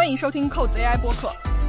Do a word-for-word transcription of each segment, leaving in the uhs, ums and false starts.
欢迎收听扣子 A I 播客。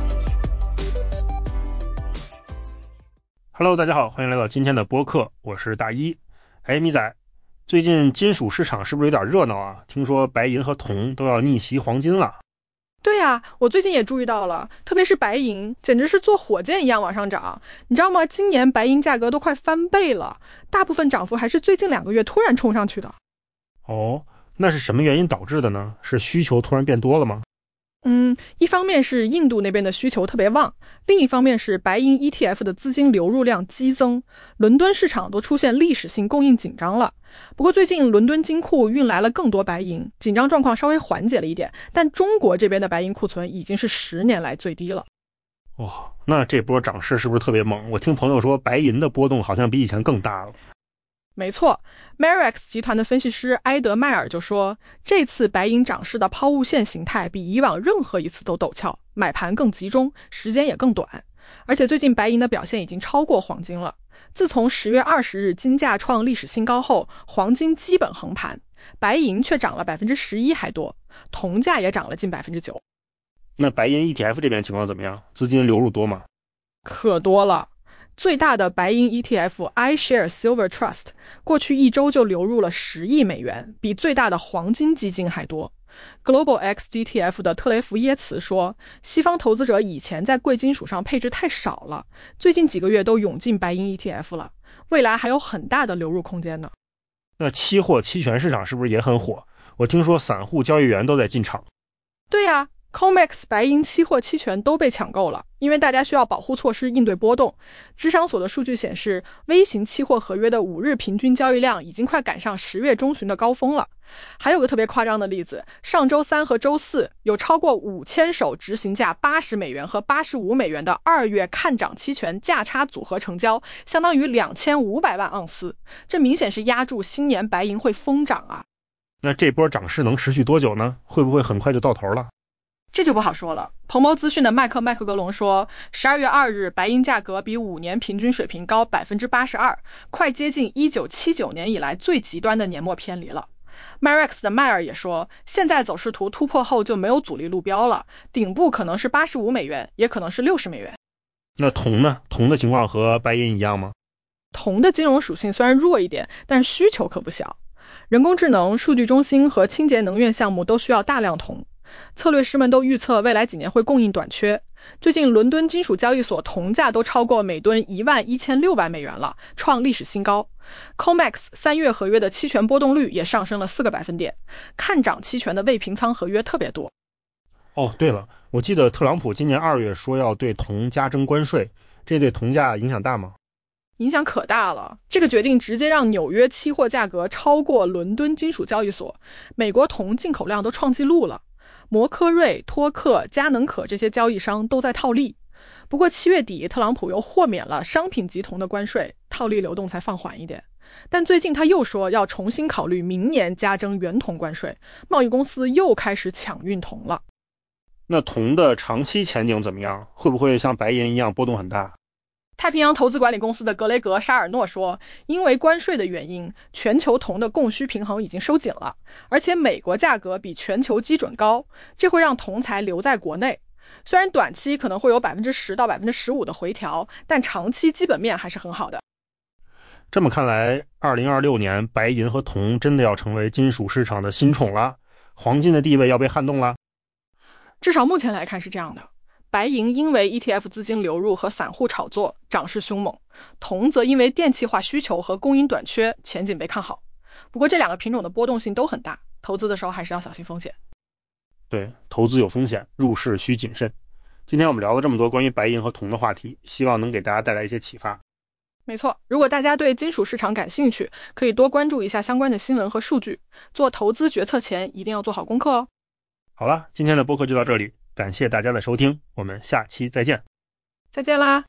Hello， 大家好，欢迎来到今天的播客，我是大一。哎，米仔，最近金属市场是不是有点热闹啊？听说白银和铜都要逆袭黄金了。 对啊，我最近也注意到了，特别是白银，简直是坐火箭一样往上涨。你知道吗？今年白银价格都快翻倍了，大部分涨幅还是最近两个月突然冲上去的。 哦，那是什么原因导致的呢？是需求突然变多了吗？ 嗯，一方面是印度那边的需求特别旺，另一方面是白银 E T F 的资金流入量激增，伦敦市场都出现历史性供应紧张了。不过最近伦敦金库运来了更多白银，紧张状况稍微缓解了一点，但中国这边的白银库存已经是十年来最低了。 哇、哦，那这波涨势是不是特别猛？我听朋友说白银的波动好像比以前更大了。 没错 Marex 集团的分析师埃德迈尔就说，这次白银涨势的抛物线形态比以往任何一次都陡峭，买盘更集中，时间也更短，而且最近白银的表现已经超过黄金了。自从十月二十日金价创历史新高后，黄金基本横盘，白银却涨了 百分之十一 还多，铜价也涨了近 百分之九。 那白银 E T F 这边情况怎么样？资金流入多吗？ 可多了。最大的白银 E T F iShares Silver Trust 过去一周就流入了十亿美元，比最大的黄金基金还多。 Global X D T F 的特雷弗耶茨说，西方投资者以前在贵金属上配置太少了，最近几个月都涌进白银 E T F 了，未来还有很大的流入空间呢。 那期货期权市场是不是也很火？我听说散户交易员都在进场。 对啊，COMEX 白银期货期权都被抢购了，因为大家需要保护措施应对波动。芝商所的数据显示，微型期货合约的五日平均交易量已经快赶上十月中旬的高峰了。还有个特别夸张的例子，上周三和周四有超过五千手执行价八十美元和八十五美元的二月看涨期权价差组合成交，相当于两千五百万盎司，这明显是压住新年白银会疯涨啊。 那这波涨势能持续多久呢？会不会很快就到头了？ 这就不好说了。彭博资讯的麦克麦克格隆说，十二月二日白银价格比五年平均水平高 百分之八十二， 快接近一九七九年以来最极端的年末偏离了。Marex 的迈尔也说，现在走势图突破后就没有阻力路标了，顶部可能是八十五美元，也可能是六十美元。 那铜呢？铜的情况和白银一样吗？ 铜的金融属性虽然弱一点，但需求可不小。人工智能、数据中心和清洁能源项目都需要大量铜，策略师们都预测未来几年会供应短缺。最近伦敦金属交易所铜价都超过每吨一万一千六百美元了，创历史新高。 COMEX 三月合约的期权波动率也上升了四个百分点，看涨期权的未平仓合约特别多。 哦，对了，我记得特朗普今年二月说要对铜加征关税，这对铜价影响大吗？ 影响可大了，这个决定直接让纽约期货价格超过伦敦金属交易所，美国铜进口量都创纪录了。摩科瑞、托克、佳能可这些交易商都在套利。不过七月底特朗普又豁免了商品级铜的关税，套利流动才放缓一点。但最近他又说要重新考虑明年加征原铜关税，贸易公司又开始抢运铜了。 那铜的长期前景怎么样？会不会像白银一样波动很大？ 太平洋投资管理公司的格雷格·沙尔诺说，因为关税的原因，全球铜的供需平衡已经收紧了，而且美国价格比全球基准高，这会让铜材留在国内。虽然短期可能会有 百分之十 到 百分之十五 的回调，但长期基本面还是很好的。 这么看来，二零二六年白银和铜真的要成为金属市场的新宠了，黄金的地位要被撼动了。 至少目前来看是这样的。白银因为 E T F 资金流入和散户炒作涨势凶猛，铜则因为电气化需求和供应短缺前景被看好。不过这两个品种的波动性都很大，投资的时候还是要小心风险。 对，投资有风险，入市需谨慎。今天我们聊了这么多关于白银和铜的话题，希望能给大家带来一些启发。 没错，如果大家对金属市场感兴趣，可以多关注一下相关的新闻和数据，做投资决策前一定要做好功课哦。 好了，今天的播客就到这里，感谢大家的收听，我们下期再见。 再见啦。